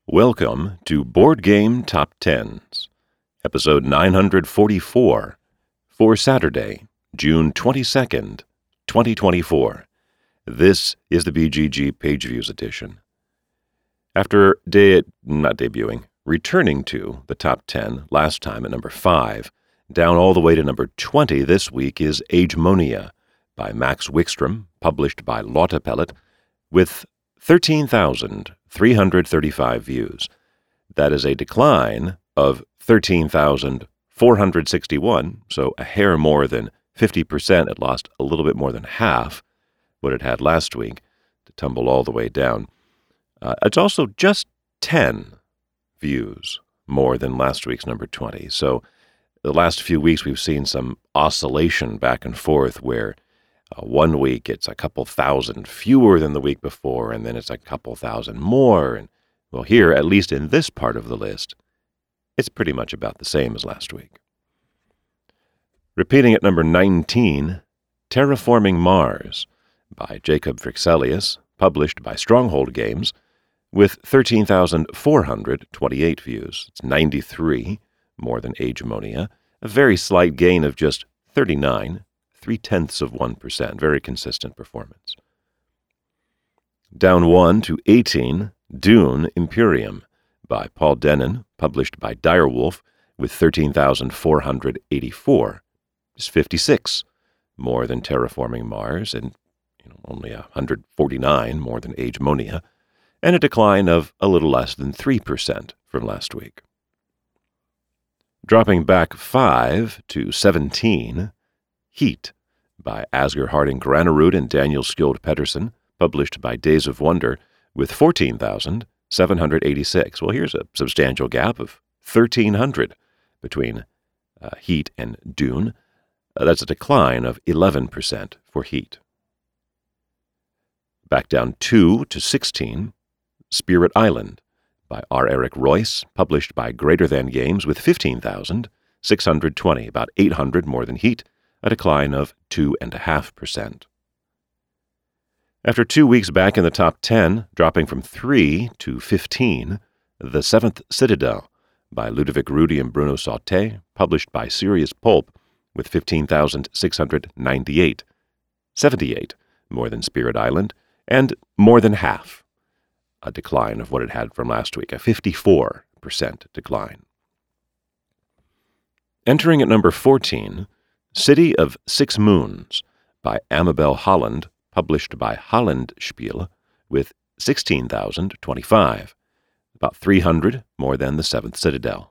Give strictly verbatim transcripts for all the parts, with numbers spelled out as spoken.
Welcome to Board Game Top Tens, episode nine hundred forty-four, for Saturday, June twenty-second, twenty twenty-four. This is the B G G Page Views edition. After de- not debuting, returning to the top ten last time at number five, down all the way to number twenty this week is Agemonia by Max Wickstrom, published by Lautapellet, with thirteen thousand three hundred thirty-five views. That is a decline of thirteen thousand four hundred sixty-one, so a hair more than fifty percent. It lost a little bit more than half what it had last week to tumble all the way down. Uh, it's also just ten views more than last week's number twenty. So the last few weeks we've seen some oscillation back and forth where Uh, one week it's a couple thousand fewer than the week before, and then it's a couple thousand more. And well, here, at least in this part of the list, it's pretty much about the same as last week. Repeating at number nineteen, Terraforming Mars by Jacob Frixelius, published by Stronghold Games, with thirteen thousand four hundred twenty-eight views. It's ninety-three, more than Agemonia, a very slight gain of just thirty-nine. Three-tenths of one percent. Very consistent performance. Down one to eighteen, Dune Imperium by Paul Dennen, published by Direwolf, with thirteen thousand four hundred eighty-four. It's fifty-six, more than Terraforming Mars, and you know, only one hundred forty-nine more than Agemonia, and a decline of a little less than three percent from last week. Dropping back five to seventeen, Heat by Asger Harding Granerud and Daniel Skjold Pedersen, published by Days of Wonder, with fourteen thousand seven hundred eighty-six. Well, here's a substantial gap of thirteen hundred between uh, Heat and Dune. Uh, that's a decline of eleven percent for Heat. Back down two to sixteen, Spirit Island by R. Eric Royce, published by Greater Than Games, with fifteen thousand six hundred twenty, about eight hundred more than Heat, a decline of two point five percent. After two weeks back in the top ten, dropping from three to fifteen, The Seventh Citadel by Ludovic Roudy and Bruno Sauté, published by Serious Pulp, with fifteen thousand six hundred ninety-eight, seventy-eight more than Spirit Island, and more than half a decline of what it had from last week, a fifty-four percent decline. Entering at number fourteen, City of Six Moons by Amabel Holland, published by Holland Spiel, with sixteen thousand twenty-five, about three hundred more than The Seventh Citadel.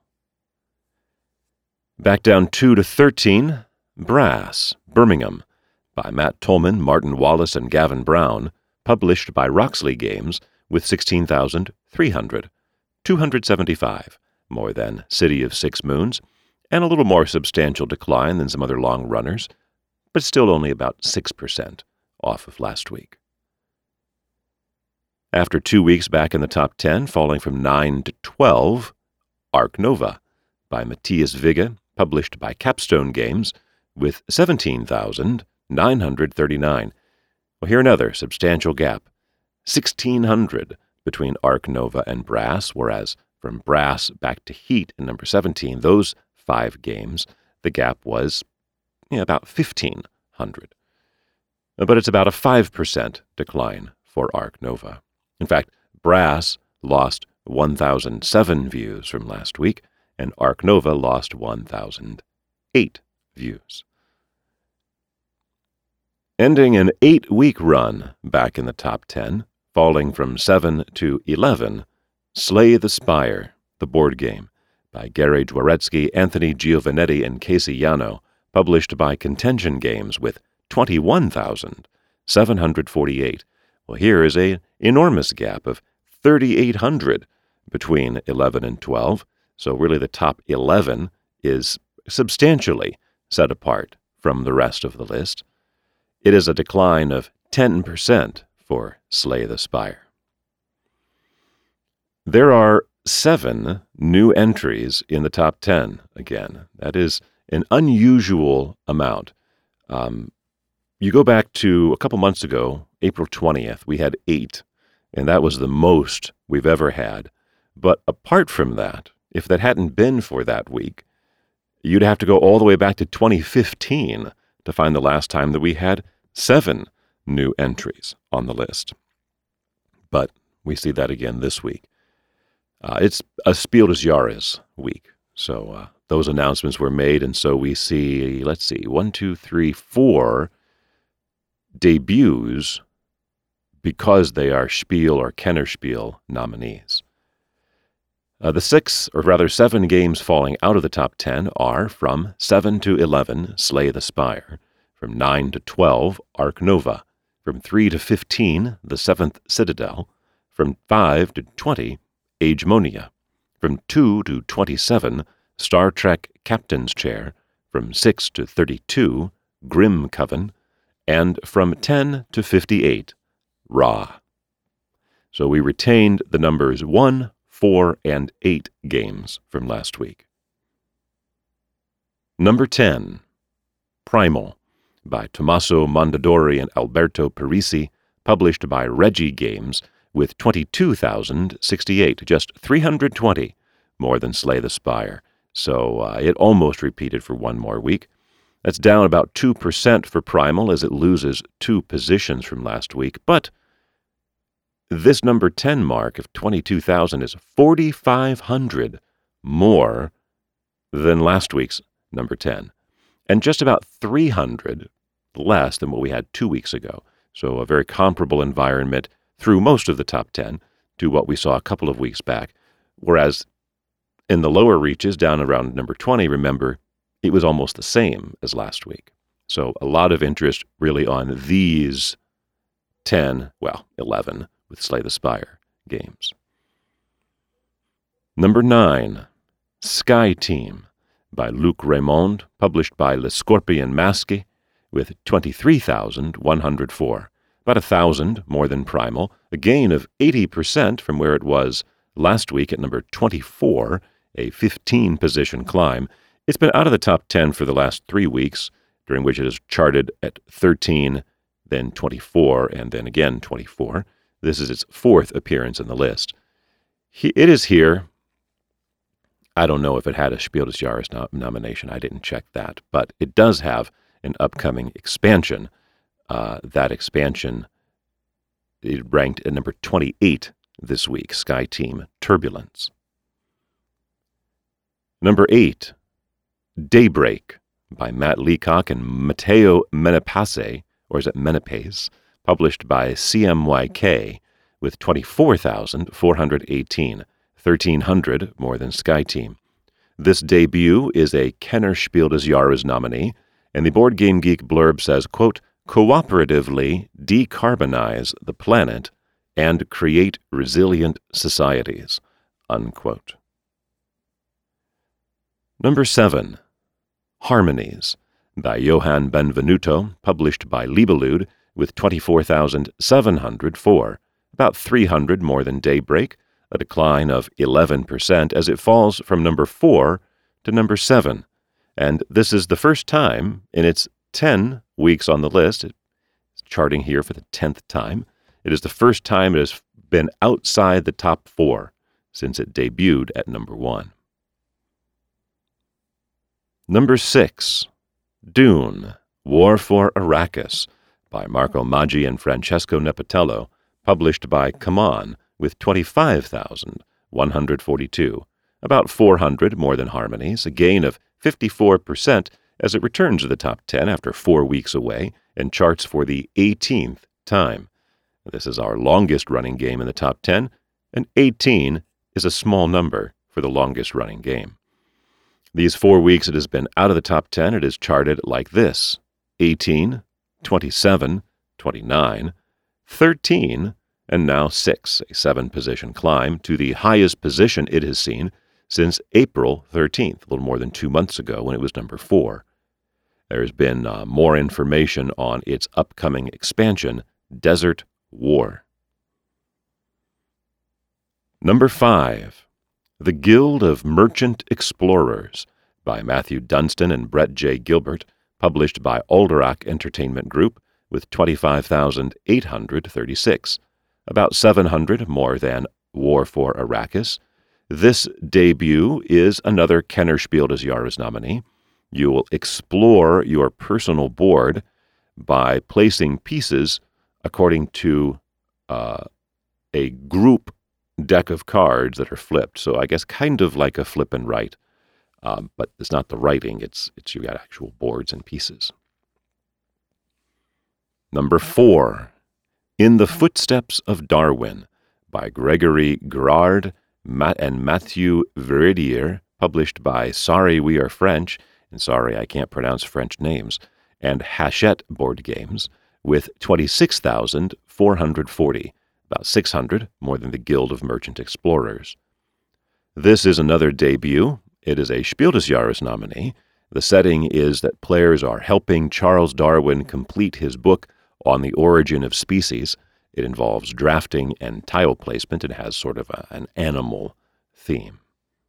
Back down two to thirteen, Brass, Birmingham, by Matt Tolman, Martin Wallace, and Gavin Brown, published by Roxley Games, with sixteen thousand three hundred, two hundred seventy-five more than City of Six Moons, and a little more substantial decline than some other long runners, but still only about six percent off of last week. After two weeks back in the top ten, falling from nine to twelve, Ark Nova by Matthias Vigge, published by Capstone Games, with seventeen thousand nine hundred thirty-nine. Well, here another substantial gap, sixteen hundred between Ark Nova and Brass, whereas from Brass back to Heat in number seventeen, those five games, the gap was you know, about fifteen hundred. But it's about a five percent decline for Ark Nova. In fact, Brass lost one thousand seven views from last week, and Ark Nova lost one thousand eight views. Ending an eight-week run back in the top ten, falling from seven to eleven, Slay the Spire, the board game, by Gary Dworetsky, Anthony Giovanetti, and Casey Yano, published by Contention Games, with twenty-one thousand seven hundred forty-eight. Well, here is an enormous gap of thirty-eight hundred between eleven and twelve, so really the top eleven is substantially set apart from the rest of the list. It is a decline of ten percent for Slay the Spire. There are seven new entries in the top ten again. That is an unusual amount. Um, you go back to a couple months ago, April twentieth, we had eight, and that was the most we've ever had But apart from that, if that hadn't been for that week, you'd have to go all the way back to twenty fifteen to find the last time that we had seven new entries on the list. But we see that again this week. Uh, it's a Spiel des Jahres week, so uh, those announcements were made, and so we see, let's see, one, two, three, four debuts because they are Spiel or Kennerspiel nominees. Uh, the six, or rather seven games falling out of the top ten are from seven to eleven, Slay the Spire, from nine to twelve, Ark Nova, from three to fifteen, The Seventh Citadel, from five to twenty, Agemonia, from two to twenty-seven, Star Trek Captain's Chair, from six to thirty-two, Grim Coven, and from ten to fifty-eight, Ra. So we retained the numbers one, four, and eight games from last week. Number ten, Primal, by Tommaso Mondadori and Alberto Parisi, published by Reggie Games, with twenty-two thousand sixty-eight, just three hundred twenty more than Slay the Spire. So uh, it almost repeated for one more week. That's down about two percent for Primal as it loses two positions from last week. But this number ten mark of twenty-two thousand is forty-five hundred more than last week's number ten, and just about three hundred less than what we had two weeks ago. So a very comparable environment through most of the top ten to what we saw a couple of weeks back. Whereas in the lower reaches, down around number twenty, remember, it was almost the same as last week. So a lot of interest really on these ten, well, eleven, with Slay the Spire games. Number nine, Sky Team, by Luc Raymond, published by Le Scorpion Masque, with twenty-three thousand one hundred four. About a thousand more than Primal, a gain of eighty percent from where it was last week at number twenty-four, a fifteen-position climb. It's been out of the top ten for the last three weeks, during which it has charted at thirteen, then twenty-four, and then again twenty-four. This is its fourth appearance in the list. It is here. I don't know if it had a Spiel des Jahres no- nomination. I didn't check that. But it does have an upcoming expansion. Uh, that expansion, it ranked at number twenty-eight this week, Sky Team Turbulence. Number eight, Daybreak, by Matt Leacock and Matteo Menepace, or is it Menepace, published by C M Y K, with twenty-four thousand four hundred eighteen, thirteen hundred more than Sky Team. This debut is a Kenner Spiel des Jahres nominee, and the Board Game Geek blurb says, quote, cooperatively decarbonize the planet and create resilient societies, unquote. Number seven, Harmonies, by Johan Benvenuto, published by Libellude, with twenty-four thousand seven hundred four, about three hundred more than Daybreak, a decline of eleven percent as it falls from number four to number seven. And this is the first time in its ten weeks on the list, it's charting here for the tenth time, it is the first time it has been outside the top four since it debuted at number one. Number six, Dune, War for Arrakis, by Marco Maggi and Francesco Nepatello, published by Kaman, with twenty-five thousand one hundred forty-two, about four hundred more than Harmonies, a gain of fifty-four percent as it returns to the top ten after four weeks away and charts for the eighteenth time. This is our longest-running game in the top ten, and eighteen is a small number for the longest-running game. These four weeks it has been out of the top ten. It is charted like this: eighteen, twenty-seven, twenty-nine, thirteen, and now six, a seven-position climb to the highest position it has seen since April thirteenth, a little more than two months ago when it was number four. There's been uh, more information on its upcoming expansion, Desert War. Number five, The Guild of Merchant Explorers, by Matthew Dunstan and Brett J. Gilbert, published by Alderac Entertainment Group, with twenty-five thousand eight hundred thirty-six, about seven hundred more than War for Arrakis. This debut is another Kenner Spiel des Jahres nominee. You will explore your personal board by placing pieces according to uh, a group deck of cards that are flipped. So I guess kind of like a flip and write, um, but it's not the writing. It's it's you got actual boards and pieces. Number four, In the Footsteps of Darwin by Gregory Girard and Matthew Veridier, published by Sorry We Are French, and sorry I can't pronounce French names, and Hachette Board Games, with twenty-six thousand four hundred forty, about six hundred more than the Guild of Merchant Explorers. This is another debut. It is a Spiel des Jahres nominee. The setting is that players are helping Charles Darwin complete his book on the origin of species. It involves drafting and tile placement and has sort of a, an animal theme.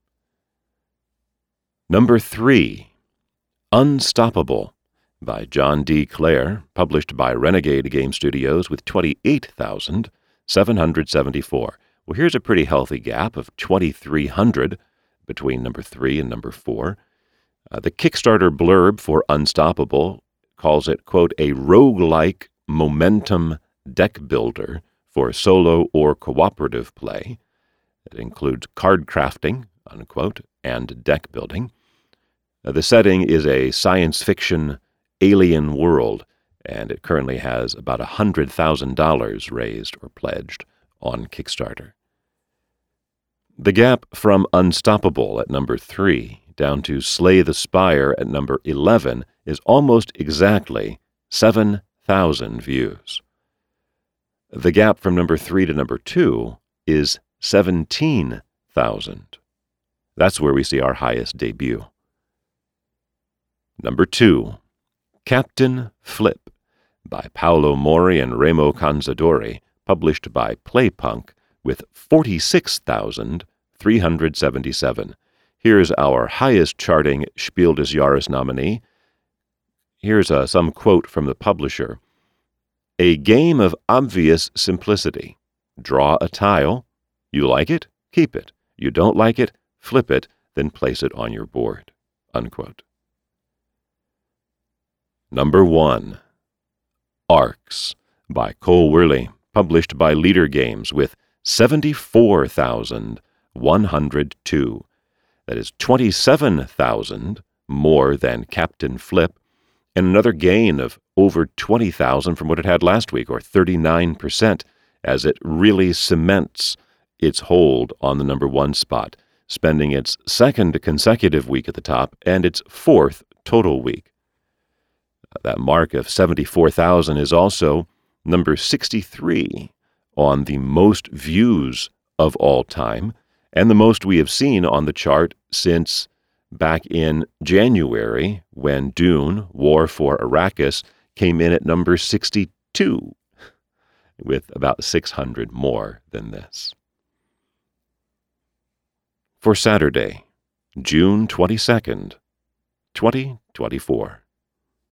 Number three, Unstoppable by John D. Clare, published by Renegade Game Studios with twenty-eight thousand seven hundred seventy-four. Well, here's a pretty healthy gap of twenty-three hundred between number three and number four. Uh, the Kickstarter blurb for Unstoppable calls it, quote, a roguelike momentum deck builder for solo or cooperative play. It includes card crafting, unquote, and deck building. Uh, the setting is a science fiction alien world, and it currently has about one hundred thousand dollars raised or pledged on Kickstarter. The gap from Unstoppable at number three down to Slay the Spire at number eleven is almost exactly seven thousand views. The gap from number three to number two is seventeen thousand. That's where we see our highest debut. Number two, Captain Flip by Paolo Mori and Remo Canzadori, published by Playpunk with forty-six thousand three hundred seventy-seven. Here's our highest charting Spiel des Jahres nominee. Here's uh, some quote from the publisher. A game of obvious simplicity. Draw a tile. You like it? Keep it. You don't like it? Flip it, then place it on your board. Unquote. Number one, Arcs by Cole Wehrle, published by Leader Games with seventy-four thousand one hundred two. That is twenty-seven thousand more than Captain Flip, and another gain of over twenty thousand from what it had last week, or thirty-nine percent, as it really cements its hold on the number one spot, spending its second consecutive week at the top and its fourth total week. That mark of seventy-four thousand is also number sixty-three on the most views of all time, and the most we have seen on the chart since back in January, when Dune, War for Arrakis, came in at number sixty-two, with about six hundred more than this. For Saturday, June twenty-second, twenty twenty-four.